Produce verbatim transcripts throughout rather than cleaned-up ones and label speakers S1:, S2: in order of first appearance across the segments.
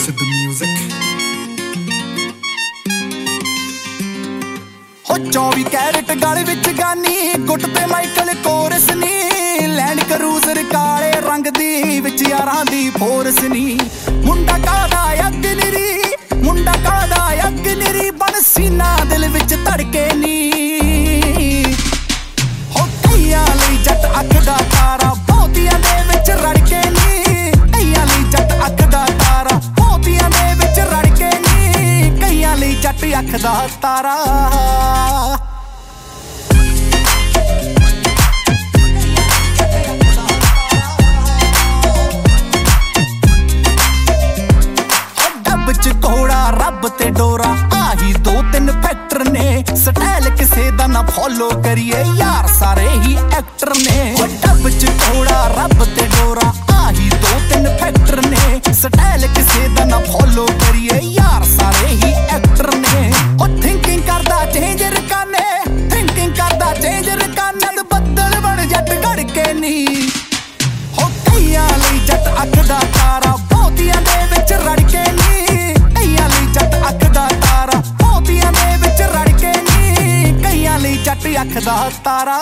S1: Siddhu Music।
S2: हो चौबी carat गल विच गानी गुट ते माइकल कोरस नी लैंड क्रूजर काले रंग दी विच यारां दी फोर्स नी मुंडा कादा अग निरी मुंडा कादा अग निरी बन सीना दिल विच धड़के नी हो कईयां लई जट अख दा तारा बहुतियां दे विच रड़के नी कईयां लई जट अख दा तारा बहुतियां दे विच रड़के नी कईयां लई जट अख दा तारा घोड़ा रब ते डोरा आही दो तीन फैक्टर ने स्टाइल किसे दा ना फॉलो करिए यार सारे ही एक्टर ने डब च घोड़ा रब ते डोरा आही दो तीन फैक्टर ने स्टाइल किसे दा ना फॉलो करिए यार सारे ही एक्टर ने ओ थिंकिंग करदा चेंजर काने थिंकिंग करदा चेंजर काने बदल बन जट घड़के नी हो कईयां लई जट अख दा तारा बहुतियां दे विच रड़के नी अख दा तारा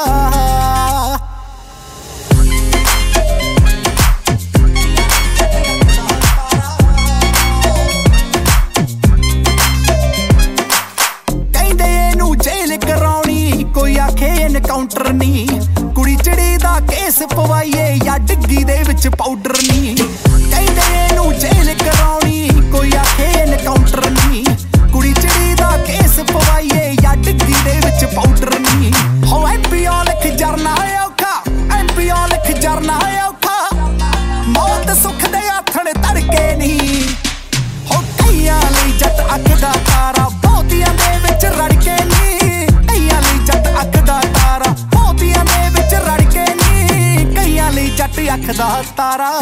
S2: कहंदे इनू जेल कराउणी कोई आखे एनकाउंटर नी कुड़ी चिड़ी दा केस पवाईए या डिग्गी दे विच पाउडर नी कहंदे इनू जेल कराउणी कोई आखे एनकाउंटर नी कुड़ी चिड़ी दा केस पवाईए या डिग्गी दे विच पाउडर नी हो एमपी लिख जरना औखा एमपी लिख जरना औखा मौत सुख दे आथण धड़के नी हो कईयां लई जट अख दा तारा बहुतियां दे विच रड़के नी कईयां लई जट अख दा तारा बहुतियां दे विच रड़के नी कईयां लई जट अख दा तारा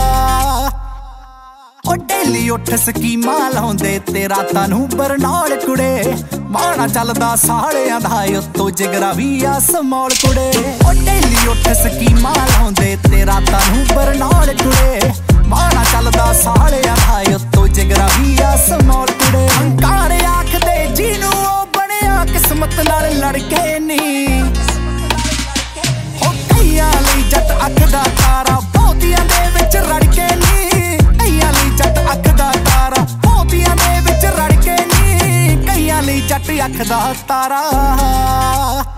S2: ओ डेली उठ स्कीमां लाउंदे ते रातां नूं बरनौल कुड़े माड़ा चलदा सालियां दा उत्तों जिगरा वी आ समौल कुड़े ओ डेली उठ स्कीमां लाउंदे ते रातां नूं बरनौल कुड़े माड़ा चलदा सालियां दा उत्तों जिगरा वी आ समौल कुड़े हंकार आखदे जिनू ओ बणिया किस्मत नाल लड़के नी हो कईयां लई जट अख दा तारा बहुतियां दे विच रड़के नी जट अख दा तारा।